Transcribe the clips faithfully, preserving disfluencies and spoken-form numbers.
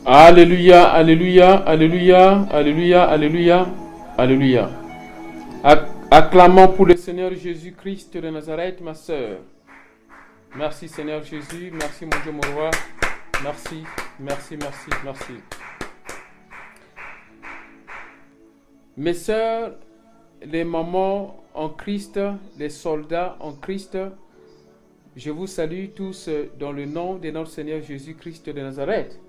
Alléluia, alléluia, alléluia, alléluia, alléluia, alléluia. Acclamons pour le Seigneur Jésus-Christ de Nazareth, ma sœur. Merci Seigneur Jésus, merci mon Dieu, mon roi. Merci, merci, merci, merci. Mes sœurs, les mamans en Christ, les soldats en Christ, je vous salue tous dans le nom de notre Seigneur Jésus-Christ de Nazareth.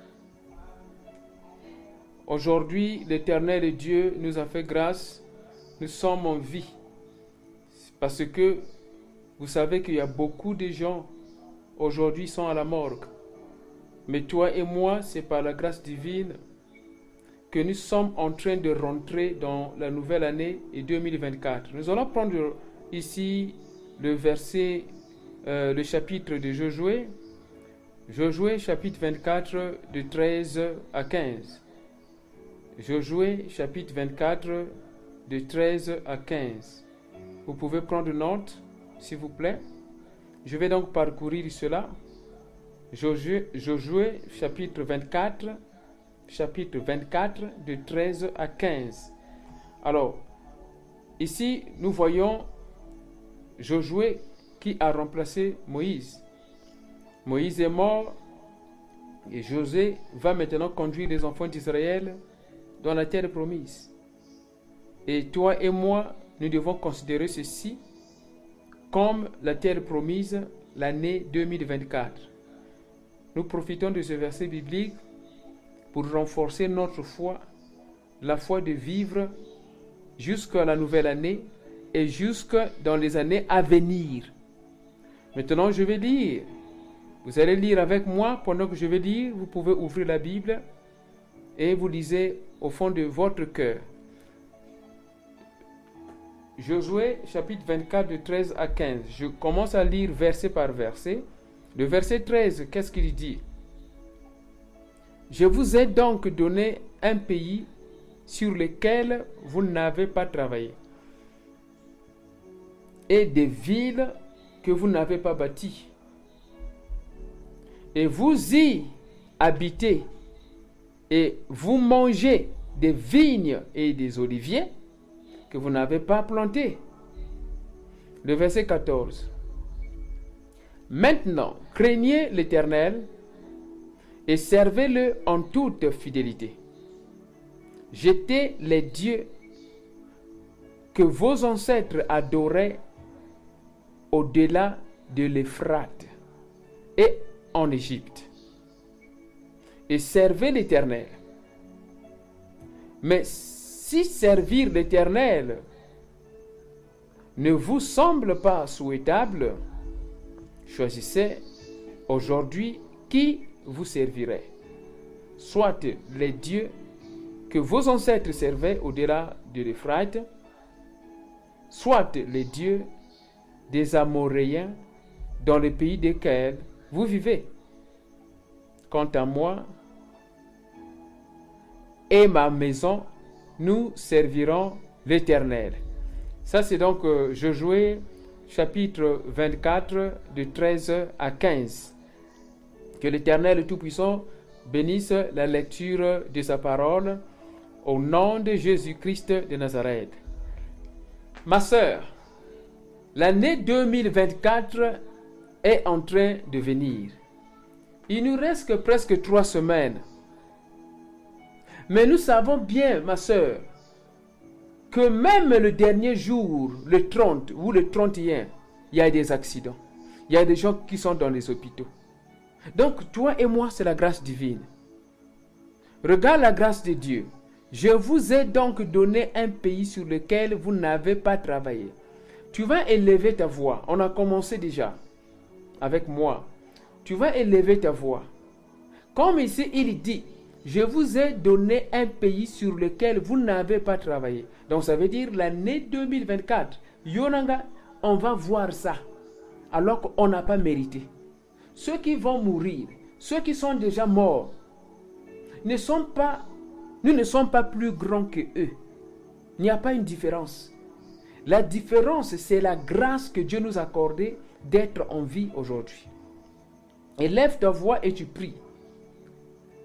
Aujourd'hui, l'Éternel Dieu nous a fait grâce, nous sommes en vie. Parce que vous savez qu'il y a beaucoup de gens aujourd'hui sont à la morgue. Mais toi et moi, c'est par la grâce divine que nous sommes en train de rentrer dans la nouvelle année deux mille vingt-quatre. Nous allons prendre ici le verset, euh, le chapitre de Josué. Josué chapitre vingt-quatre de treize à quinze. Josué chapitre vingt-quatre de treize à quinze. Vous pouvez prendre note, s'il vous plaît. Je vais donc parcourir cela. Josué, Josué chapitre vingt-quatre, chapitre vingt-quatre de treize à quinze. Alors, ici, nous voyons Josué qui a remplacé Moïse. Moïse est mort et Josué va maintenant conduire les enfants d'Israël dans la terre promise. Et toi et moi, nous devons considérer ceci comme la terre promise, l'année deux mille vingt-quatre. Nous profitons de ce verset biblique pour renforcer notre foi, la foi de vivre jusqu'à la nouvelle année et jusque dans les années à venir. Maintenant, je vais lire. Vous allez lire avec moi pendant que je vais lire. Vous pouvez ouvrir la Bible et vous lisez au fond de votre cœur. Josué chapitre vingt-quatre de treize à quinze. Je commence à lire verset par verset. Le verset treize, qu'est-ce qu'il dit? Je vous ai donc donné un pays sur lequel vous n'avez pas travaillé, et des villes que vous n'avez pas bâties. Et vous y habitez, et vous mangez des vignes et des oliviers que vous n'avez pas plantés. Le verset quatorze. Maintenant, craignez l'Éternel et servez-le en toute fidélité. Jetez les dieux que vos ancêtres adoraient au-delà de l'Euphrate et en Égypte, et servez l'Éternel. Mais si servir l'Éternel ne vous semble pas souhaitable, choisissez aujourd'hui qui vous servirait, soit les dieux que vos ancêtres servaient au-delà de l'Euphrate, soit les dieux des Amoréens dans le pays desquels vous vivez. Quant à moi et ma maison, nous servirons l'Éternel. Ça, c'est donc euh, Josué chapitre vingt-quatre de treize à quinze. Que l'Éternel Tout-Puissant bénisse la lecture de sa parole au nom de Jésus-Christ de Nazareth. Ma sœur, l'année deux mille vingt-quatre est en train de venir. Il nous reste que presque trois semaines. Mais nous savons bien, ma sœur, que même le dernier jour, le trente ou le trente et un, il y a des accidents. Il y a des gens qui sont dans les hôpitaux. Donc, toi et moi, c'est la grâce divine. Regarde la grâce de Dieu. Je vous ai donc donné un pays sur lequel vous n'avez pas travaillé. Tu vas élever ta voix. On a commencé déjà avec moi. Tu vas élever ta voix. Comme ici, il dit, je vous ai donné un pays sur lequel vous n'avez pas travaillé. Donc, ça veut dire l'année deux mille vingt-quatre. Yonanga, on va voir ça. Alors qu'on n'a pas mérité. Ceux qui vont mourir, ceux qui sont déjà morts, ne sont pas, nous ne sommes pas plus grands que eux. Il n'y a pas une différence. La différence, c'est la grâce que Dieu nous a accordée d'être en vie aujourd'hui. Élève ta voix et tu pries.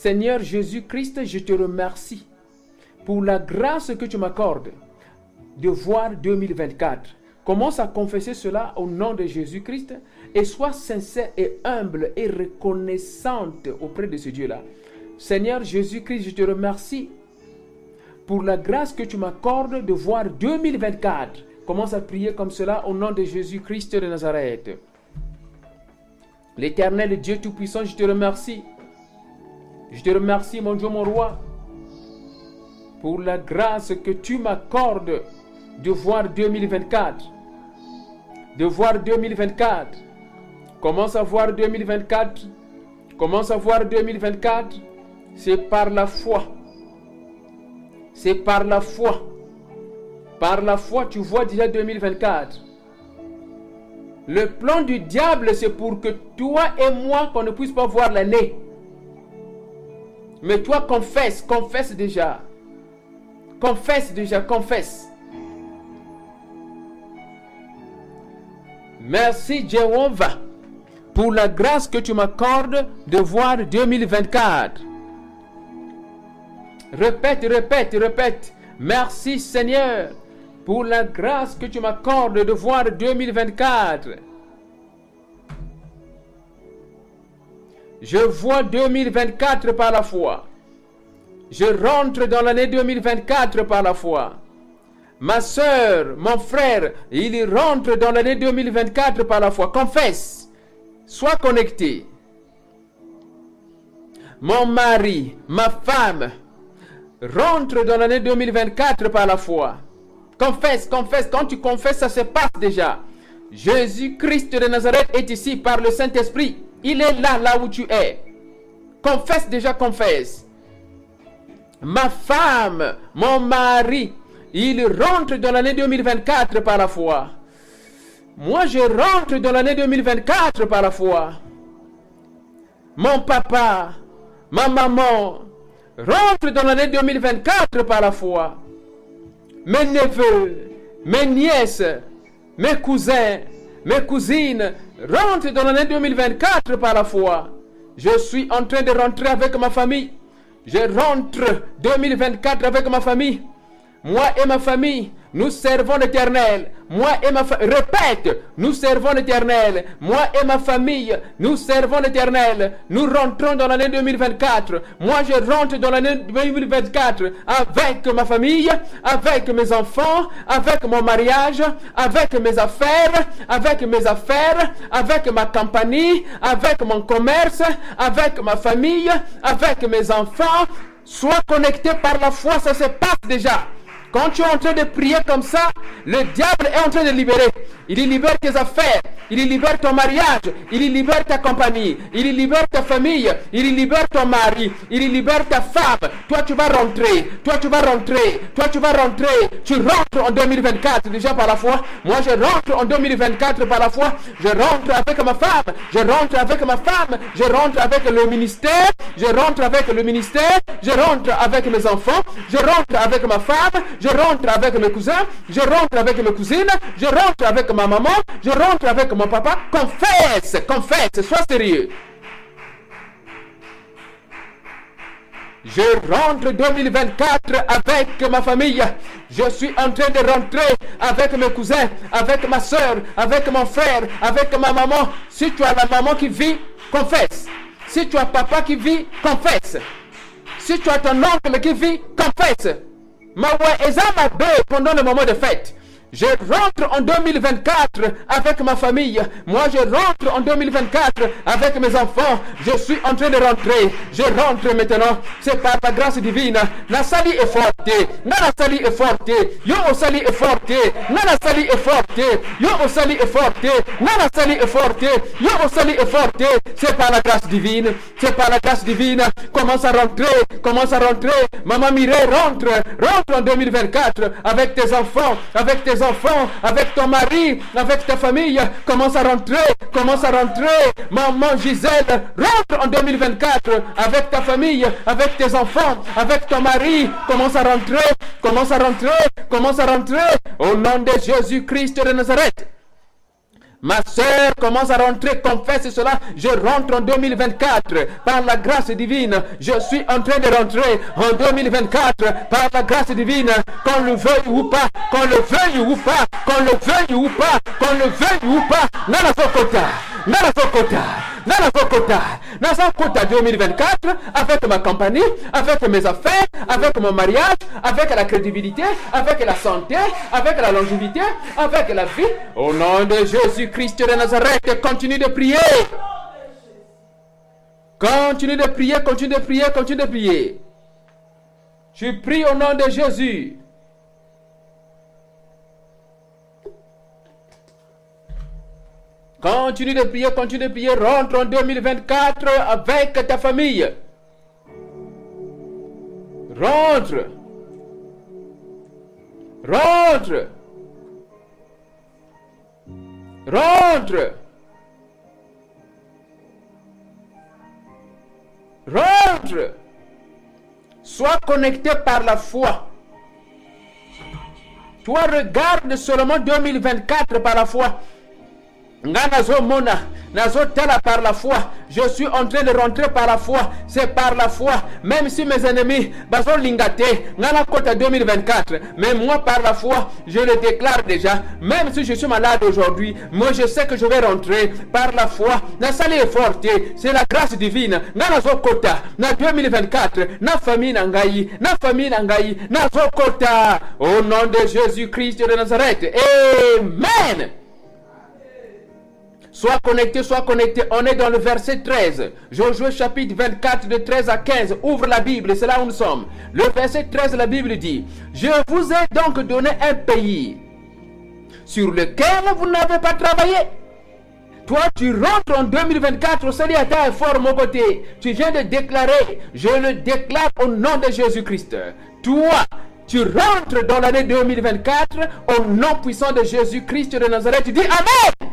Seigneur Jésus-Christ, je te remercie pour la grâce que tu m'accordes de voir deux mille vingt-quatre. Commence à confesser cela au nom de Jésus-Christ et sois sincère et humble et reconnaissante auprès de ce Dieu-là. Seigneur Jésus-Christ, je te remercie pour la grâce que tu m'accordes de voir deux mille vingt-quatre. Commence à prier comme cela au nom de Jésus-Christ de Nazareth. L'Éternel Dieu Tout-Puissant, je te remercie. Je te remercie, mon Dieu, mon roi, pour la grâce que tu m'accordes de voir deux mille vingt-quatre. De voir deux mille vingt-quatre. Commence à voir deux mille vingt-quatre. Commence à voir deux mille vingt-quatre. C'est par la foi. C'est par la foi. Par la foi, tu vois déjà deux mille vingt-quatre. Le plan du diable, c'est pour que toi et moi, qu'on ne puisse pas voir l'année. Mais toi, confesse, confesse déjà. Confesse déjà, confesse. Merci Jéhovah pour la grâce que tu m'accordes de voir deux mille vingt-quatre. Répète, répète, répète. Merci Seigneur pour la grâce que tu m'accordes de voir deux mille vingt-quatre. Je vois deux mille vingt-quatre par la foi. Je rentre dans l'année deux mille vingt-quatre par la foi. Ma soeur, mon frère, il rentre dans l'année deux mille vingt-quatre par la foi. Confesse. Sois connecté. Mon mari, ma femme, rentre dans l'année deux mille vingt-quatre par la foi. Confesse, confesse. Quand tu confesses, ça se passe déjà. Jésus-Christ de Nazareth est ici par le Saint-Esprit. Il est là, là où tu es. Confesse déjà, confesse. Ma femme, mon mari, il rentre dans l'année deux mille vingt-quatre par la foi. Moi, je rentre dans l'année deux mille vingt-quatre par la foi. Mon papa, ma maman, rentre dans l'année deux mille vingt-quatre par la foi. Mes neveux, mes nièces, mes cousins, mes cousines, rentrent dans l'année deux mille vingt-quatre par la foi. Je suis en train de rentrer avec ma famille. Je rentre deux mille vingt-quatre avec ma famille. Moi et ma famille, nous servons l'Éternel. Moi et ma famille, répète, nous servons l'Éternel. Moi et ma famille, nous servons l'Éternel. Nous rentrons dans l'année deux mille vingt-quatre. Moi, je rentre dans l'année deux mille vingt-quatre avec ma famille, avec mes enfants, avec mon mariage, avec mes affaires, avec mes affaires, avec ma compagnie, avec mon commerce, avec ma famille, avec mes enfants. Sois connecté par la foi, ça se passe déjà. Quand tu es en train de prier comme ça, le diable est en train de libérer. Il libère tes affaires, il libère ton mariage, il libère ta compagnie, il libère ta famille, il libère ton mari, il libère ta femme. Toi tu vas rentrer, toi tu vas rentrer, toi tu vas rentrer. Tu rentres en deux mille vingt-quatre déjà par la foi. Moi je rentre en deux mille vingt-quatre par la foi. Je rentre avec ma femme, je rentre avec ma femme, je rentre avec le ministère, je rentre avec le ministère, je rentre avec mes enfants, je rentre avec ma femme, je rentre avec mes cousins, je rentre avec mes cousines, je rentre avec ma maman, je rentre avec mon papa. Confesse, confesse, sois sérieux. Je rentre deux mille vingt-quatre avec ma famille. Je suis en train de rentrer avec mes cousins, avec ma soeur, avec mon frère, avec ma maman. Si tu as la maman qui vit, confesse. Si tu as papa qui vit, confesse. Si tu as ton oncle qui vit, confesse. Mawa ezama be pendant le moment de fête. Je rentre en deux mille vingt-quatre avec ma famille. Moi, je rentre en deux mille vingt-quatre avec mes enfants. Je suis en train de rentrer. Je rentre maintenant. C'est par la grâce divine. La sali est forte. La sali est forte. Yo o sali est forte. La sali est forte. Yo o sali est forte. La sali est forte. Yo o sali est forte. C'est par la grâce divine. C'est par la grâce divine. Commence à rentrer. Commence à rentrer. Maman Mireille rentre. Rentre en deux mille vingt-quatre avec tes enfants. Avec tes enfants, avec ton mari, avec ta famille. Commence à rentrer, commence à rentrer. Maman Gisèle, rentre en deux mille vingt-quatre avec ta famille, avec tes enfants, avec ton mari. Commence à rentrer, commence à rentrer, commence à rentrer. Au nom de Jésus-Christ de Nazareth. Ma sœur commence à rentrer, confesse cela. Je rentre en deux mille vingt-quatre par la grâce divine. Je suis en train de rentrer en deux mille vingt-quatre par la grâce divine. Qu'on le veuille ou pas, qu'on le veuille ou pas, qu'on le veuille ou pas, qu'on le veuille ou pas. Nana Fokota, Nana Fokota, Nana Fokota, Nana Fokota deux mille vingt-quatre avec ma compagnie, avec mes affaires, avec mon mariage, avec la crédibilité, avec la santé, avec la longévité, avec la vie. Au nom de Jésus-Christ de Nazareth, continue de prier. Continue de prier, continue de prier, continue de prier. Je prie au nom de Jésus. Continue de prier, continue de prier. Rentre en deux mille vingt-quatre avec ta famille. Rentre. Rentre. Rentre. Rentre. Sois connecté par la foi. Toi, regarde seulement deux mille vingt-quatre par la foi. Nazo mona, nazo tala par la foi. Je suis en train de rentrer par la foi. C'est par la foi. Même si mes ennemis baso lingate, ngana kota deux mille vingt-quatre. Mais moi par la foi, je le déclare déjà. Même si je suis malade aujourd'hui, moi je sais que je vais rentrer par la foi. Na sali est forte. C'est la grâce divine. Ngana zo kota. Na deux mille vingt-quatre. Na famille nangai. Na famille nangai. Na zo kota. Au nom de Jésus-Christ de Nazareth. Amen. Sois connecté, sois connecté. On est dans le verset treize. Josué chapitre vingt-quatre de treize à quinze. Ouvre la Bible, c'est là où nous sommes. Le verset treize, la Bible dit: je vous ai donc donné un pays sur lequel vous n'avez pas travaillé. Toi, tu rentres en deux mille vingt-quatre au Saliata est fort, mon côté. Tu viens de déclarer, je le déclare au nom de Jésus-Christ. Toi, tu rentres dans l'année deux mille vingt-quatre au nom puissant de Jésus-Christ de Nazareth. Tu dis Amen.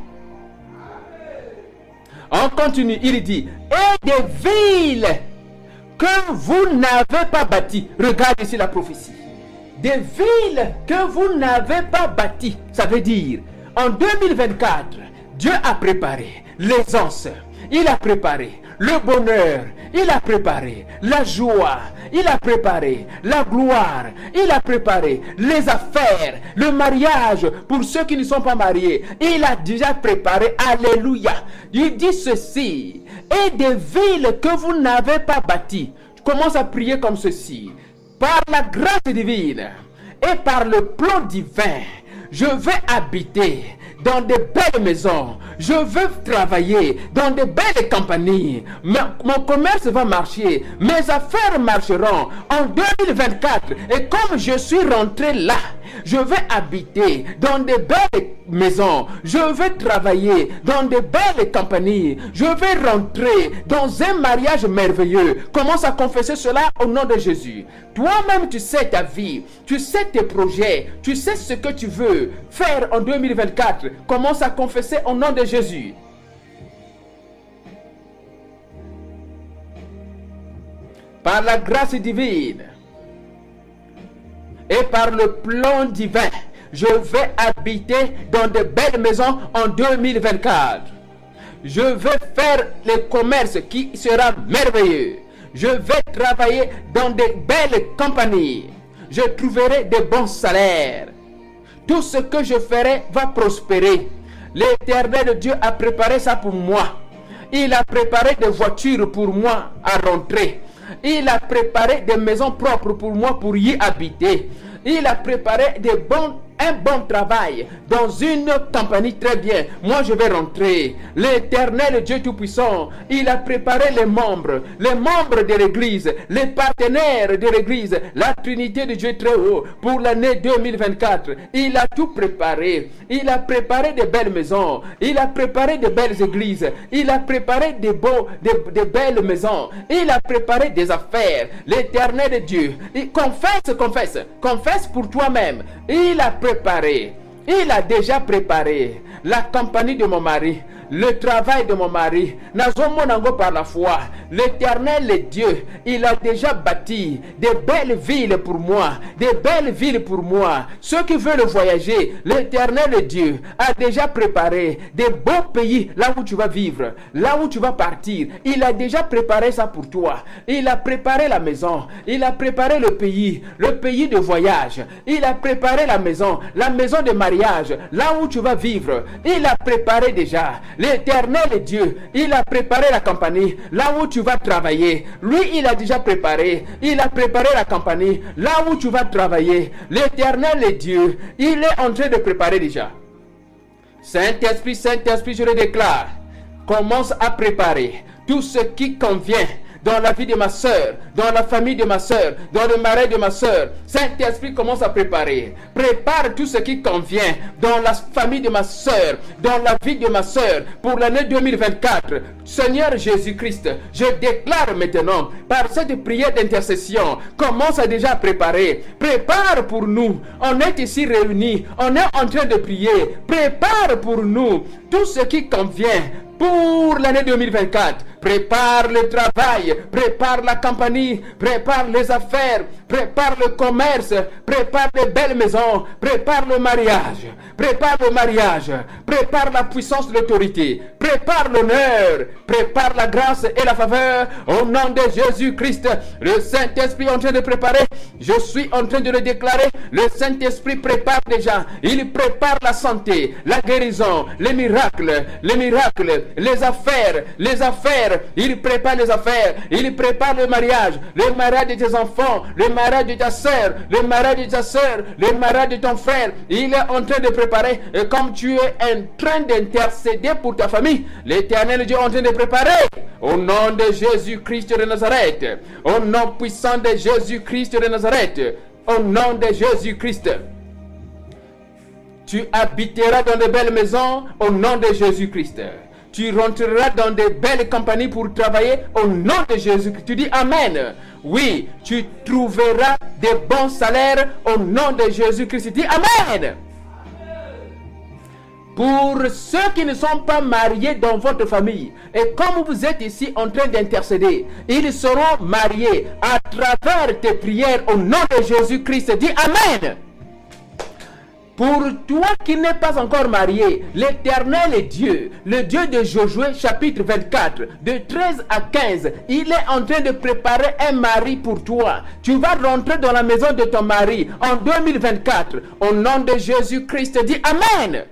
On continue, il dit: et des villes que vous n'avez pas bâties. Regarde ici la prophétie. Des villes que vous n'avez pas bâties. Ça veut dire, en deux mille vingt-quatre, Dieu a préparé l'aisance, il a préparé le bonheur, il a préparé la joie, il a préparé la gloire, il a préparé les affaires, le mariage pour ceux qui ne sont pas mariés. Il a déjà préparé, alléluia. Il dit ceci: et des villes que vous n'avez pas bâties. Je commence à prier comme ceci: par la grâce divine et par le plan divin, je vais habiter dans de belles maisons. Je veux travailler dans de belles compagnies. Mon commerce va marcher. Mes affaires marcheront en deux mille vingt-quatre. Et comme je suis rentré là, je vais habiter dans de belles maisons. Je vais travailler dans de belles compagnies. Je vais rentrer dans un mariage merveilleux. Commence à confesser cela au nom de Jésus. Toi-même, tu sais ta vie. Tu sais tes projets. Tu sais ce que tu veux faire en deux mille vingt-quatre. Commence à confesser au nom de Jésus. Par la grâce divine et par le plan divin, je vais habiter dans de belles maisons en deux mille vingt-quatre. Je vais faire le commerce qui sera merveilleux. Je vais travailler dans de belles compagnies. Je trouverai de bons salaires. Tout ce que je ferai va prospérer. L'Éternel Dieu a préparé ça pour moi. Il a préparé des voitures pour moi à rentrer. Il a préparé des maisons propres pour moi pour y habiter. Il a préparé des bons, un bon travail dans une compagnie très bien. Moi, je vais rentrer. L'Éternel Dieu Tout-Puissant, il a préparé les membres, les membres de l'Église, les partenaires de l'Église, la Trinité de Dieu très haut pour l'année deux mille vingt-quatre. Il a tout préparé. Il a préparé de belles maisons. Il a préparé de belles églises. Il a préparé de, beaux, de, de belles maisons. Il a préparé des affaires. L'Éternel Dieu, il confesse, confesse, confesse pour toi-même. Il a préparé, il a déjà préparé la compagnie de mon mari, le travail de mon mari. Nazomonango par la foi. L'Éternel est Dieu. Il a déjà bâti des belles villes pour moi. Des belles villes pour moi. Ceux qui veulent voyager, l'Éternel est Dieu a déjà préparé des beaux pays là où tu vas vivre, là où tu vas partir. Il a déjà préparé ça pour toi. Il a préparé la maison. Il a préparé le pays, le pays de voyage. Il a préparé la maison, la maison de mariage, là où tu vas vivre. Il a préparé déjà. L'Éternel est Dieu. Il a préparé la compagnie, là où tu vas travailler. Lui, il a déjà préparé. Il a préparé la compagnie, là où tu vas travailler. L'Éternel est Dieu. Il est en train de préparer déjà. Saint-Esprit, Saint-Esprit, je le déclare. Commence à préparer tout ce qui convient dans la vie de ma soeur, dans la famille de ma soeur, dans le mariage de ma soeur. Saint-Esprit commence à préparer. Prépare tout ce qui convient dans la famille de ma soeur, dans la vie de ma soeur, pour l'année deux mille vingt-quatre. Seigneur Jésus-Christ, je déclare maintenant, par cette prière d'intercession, commence à déjà préparer. Prépare pour nous. On est ici réunis. On est en train de prier. Prépare pour nous tout ce qui convient pour l'année deux mille vingt-quatre. Prépare le travail, prépare la compagnie, prépare les affaires, prépare le commerce, prépare les belles maisons, prépare le mariage, prépare le mariage, prépare la puissance de l'autorité, prépare l'honneur, prépare la grâce et la faveur au nom de Jésus-Christ. Le Saint-Esprit est en train de préparer, je suis en train de le déclarer, le Saint-Esprit prépare déjà, il prépare la santé, la guérison, les miracles, les miracles, les affaires, les affaires, il prépare les affaires, il prépare le mariage, le mariage de tes enfants, le mariage de ta soeur, le mariage de ta soeur, le mariage de ton frère. Il est en train de préparer, et comme tu es en train d'intercéder pour ta famille, l'Éternel Dieu est en train de préparer. Au nom de Jésus-Christ de Nazareth, au nom puissant de Jésus-Christ de Nazareth, au nom de Jésus-Christ. Tu habiteras dans de belles maisons au nom de Jésus-Christ. Tu rentreras dans de belles compagnies pour travailler au nom de Jésus-Christ. Tu dis Amen. Oui, tu trouveras des bons salaires au nom de Jésus-Christ. Tu dis Amen. Pour ceux qui ne sont pas mariés dans votre famille, et comme vous êtes ici en train d'intercéder, ils seront mariés à travers tes prières au nom de Jésus-Christ. Dis Amen. Pour toi qui n'es pas encore marié, l'Éternel est Dieu, le Dieu de Josué chapitre vingt-quatre, de treize à quinze. Il est en train de préparer un mari pour toi. Tu vas rentrer dans la maison de ton mari en deux mille vingt-quatre. Au nom de Jésus-Christ, dis Amen.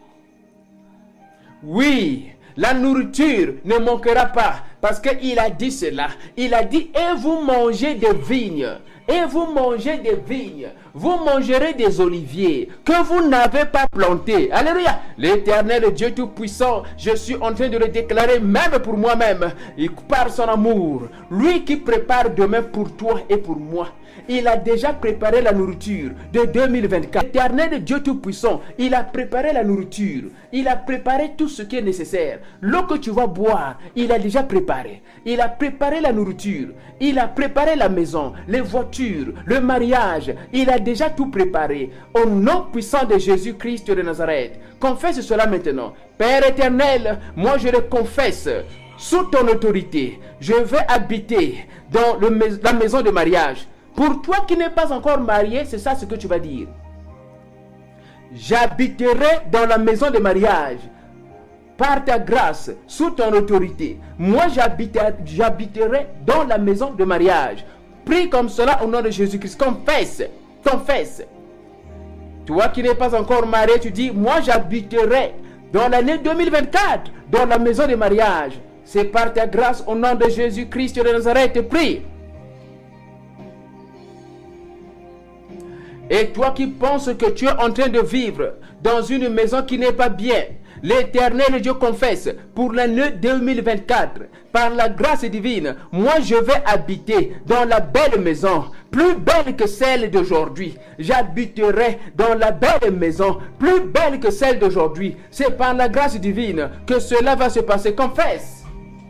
Oui, la nourriture ne manquera pas parce qu'il a dit cela. Il a dit, et vous mangez des vignes. Et vous mangez des vignes, vous mangerez des oliviers que vous n'avez pas plantés. Alléluia. L'Éternel Dieu Tout-Puissant, je suis en train de le déclarer même pour moi-même. Il par son amour, lui qui prépare demain pour toi et pour moi. Il a déjà préparé la nourriture de deux mille vingt-quatre. L'Éternel Dieu Tout-Puissant, il a préparé la nourriture. Il a préparé tout ce qui est nécessaire. L'eau que tu vas boire, il a déjà préparé. Il a préparé la nourriture. Il a préparé la maison, les voitures, le mariage. Il a déjà tout préparé. Au nom puissant de Jésus-Christ de Nazareth. Confesse cela maintenant. Père éternel, moi je le confesse. Sous ton autorité, je vais habiter dans le, la maison de mariage. Pour toi qui n'es pas encore marié, c'est ça ce que tu vas dire. J'habiterai dans la maison de mariage. Par ta grâce, sous ton autorité. Moi, j'habiterai dans la maison de mariage. Prie comme cela au nom de Jésus-Christ. Confesse. Confesse. Toi qui n'es pas encore marié, tu dis, moi, j'habiterai dans l'année deux mille vingt-quatre dans la maison de mariage. C'est par ta grâce au nom de Jésus-Christ de Nazareth. Prie. Et toi qui penses que tu es en train de vivre dans une maison qui n'est pas bien, l'Éternel Dieu confesse, pour l'année deux mille vingt-quatre, par la grâce divine, moi je vais habiter dans la belle maison, plus belle que celle d'aujourd'hui. J'habiterai dans la belle maison, plus belle que celle d'aujourd'hui. C'est par la grâce divine que cela va se passer. Confesse.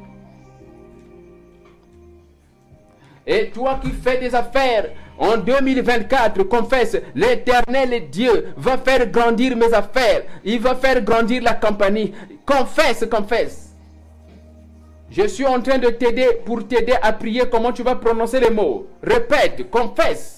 Et toi qui fais des affaires, en deux mille vingt-quatre, confesse, l'Éternel Dieu va faire grandir mes affaires. Il va faire grandir la compagnie. Confesse, confesse. Je suis en train de t'aider pour t'aider à prier comment tu vas prononcer les mots. Répète, confesse.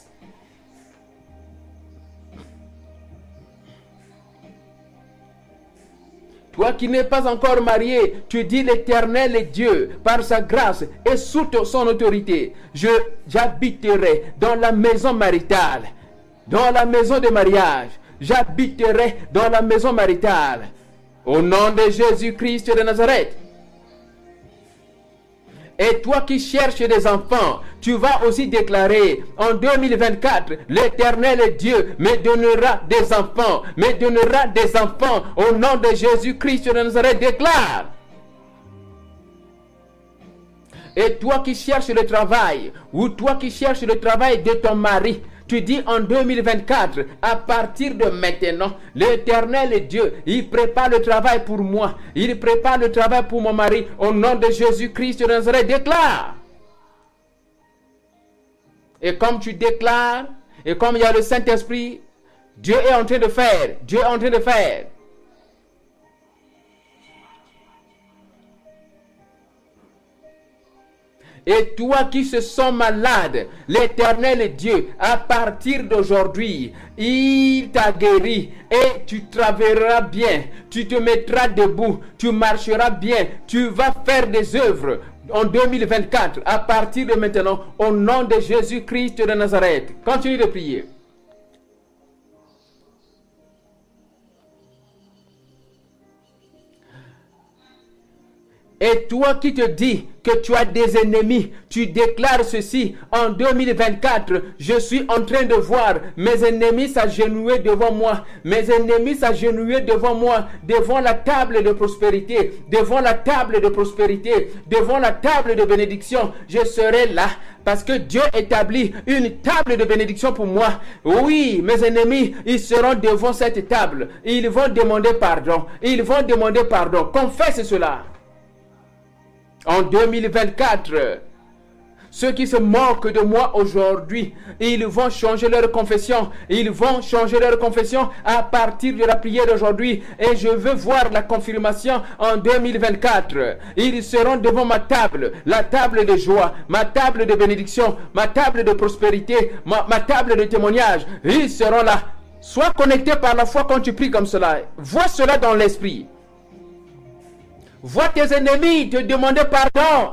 Toi qui n'es pas encore marié, tu dis l'Éternel est Dieu, par sa grâce et sous son autorité. Je, j'habiterai dans la maison maritale, dans la maison de mariage. J'habiterai dans la maison maritale. Au nom de Jésus-Christ de Nazareth. Et toi qui cherches des enfants, tu vas aussi déclarer en deux mille vingt-quatre, l'Éternel est Dieu me donnera des enfants, me donnera des enfants au nom de Jésus-Christ de Nazareth. Déclare. Et toi qui cherches le travail, ou toi qui cherches le travail de ton mari, tu dis en deux mille vingt-quatre, à partir de maintenant, l'Éternel est Dieu. Il prépare le travail pour moi. Il prépare le travail pour mon mari. Au nom de Jésus-Christ de Nazareth, déclare. Et comme tu déclares, et comme il y a le Saint-Esprit, Dieu est en train de faire. Dieu est en train de faire. Et toi qui se sens malade, l'Éternel est Dieu, à partir d'aujourd'hui, il t'a guéri et tu travailleras bien, tu te mettras debout, tu marcheras bien, tu vas faire des œuvres en deux mille vingt-quatre, à partir de maintenant, au nom de Jésus-Christ de Nazareth. Continue de prier. Et toi qui te dis que tu as des ennemis, tu déclares ceci en deux mille vingt-quatre. Je suis en train de voir mes ennemis s'agenouiller devant moi. Mes ennemis s'agenouiller devant moi, devant la table de prospérité, devant la table de prospérité, devant la table de bénédiction. Je serai là parce que Dieu établit une table de bénédiction pour moi. Oui, mes ennemis, ils seront devant cette table. Ils vont demander pardon. Ils vont demander pardon. Confesse cela. En deux mille vingt-quatre, ceux qui se moquent de moi aujourd'hui, ils vont changer leur confession. Ils vont changer leur confession à partir de la prière d'aujourd'hui. Et je veux voir la confirmation en deux mille vingt-quatre. Ils seront devant ma table, la table de joie, ma table de bénédiction, ma table de prospérité, ma, ma table de témoignage. Ils seront là. Sois connecté par la foi quand tu pries comme cela. Vois cela dans l'esprit. Vois tes ennemis te demander pardon.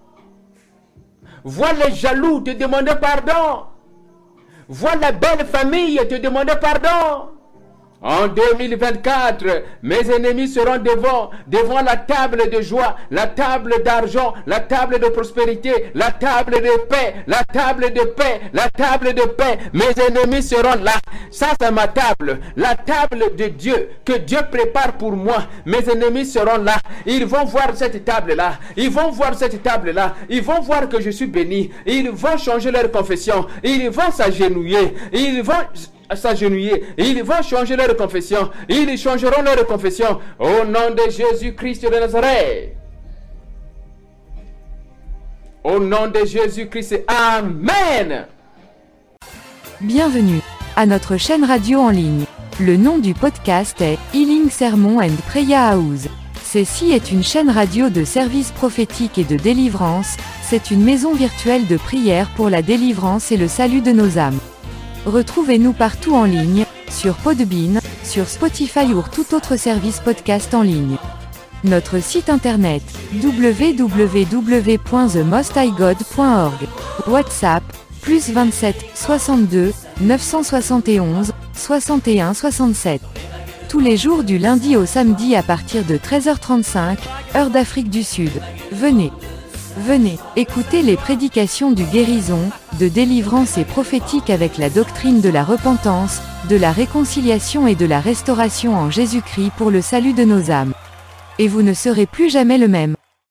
Vois les jaloux te demander pardon. Vois la belle famille te demander pardon. En deux mille vingt-quatre, mes ennemis seront devant, devant la table de joie, la table d'argent, la table de prospérité, la table de paix, la table de paix, la table de paix. Mes ennemis seront là. Ça, c'est ma table, la table de Dieu que Dieu prépare pour moi. Mes ennemis seront là. Ils vont voir cette table-là. Ils vont voir cette table-là. Ils vont voir que je suis béni. Ils vont changer leur confession. Ils vont s'agenouiller. Ils vont s'agenouiller. Ils vont changer leur confession. Ils changeront leur confession au nom de Jésus-Christ de Nazareth. Au nom de Jésus-Christ. Amen. Bienvenue à notre chaîne radio en ligne. Le nom du podcast est Healing Sermon and Prayer House. Ceci est une chaîne radio de services prophétiques et de délivrance. C'est une maison virtuelle de prière pour la délivrance et le salut de nos âmes. Retrouvez-nous partout en ligne, sur Podbean, sur Spotify ou tout autre service podcast en ligne. Notre site internet w w w point the most high god point org. WhatsApp plus vingt-sept soixante-deux neuf cent soixante et onze soixante et un soixante-sept. Tous les jours du lundi au samedi à partir de treize heures trente-cinq, heure d'Afrique du Sud. Venez. Venez, écoutez les prédications du guérison, de délivrance et prophétique avec la doctrine de la repentance, de la réconciliation et de la restauration en Jésus-Christ pour le salut de nos âmes. Et vous ne serez plus jamais le même.